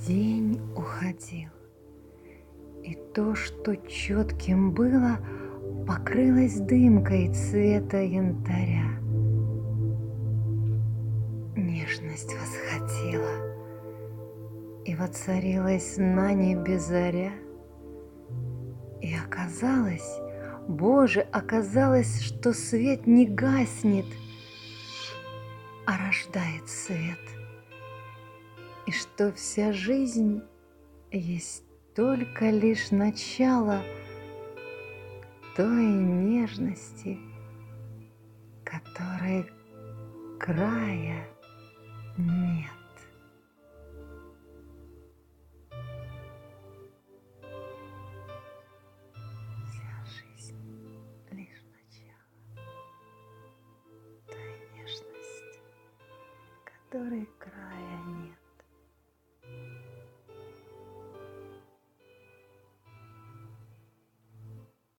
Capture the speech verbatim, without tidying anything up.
День уходил, и то, что четким было, покрылось дымкой цвета янтаря. Нежность восходила, и воцарилась на небе заря. И оказалось, Боже, оказалось, что свет не гаснет, а рождает свет, и что вся жизнь есть только лишь начало той нежности, которой края нет. Вся жизнь лишь начало той нежности, которой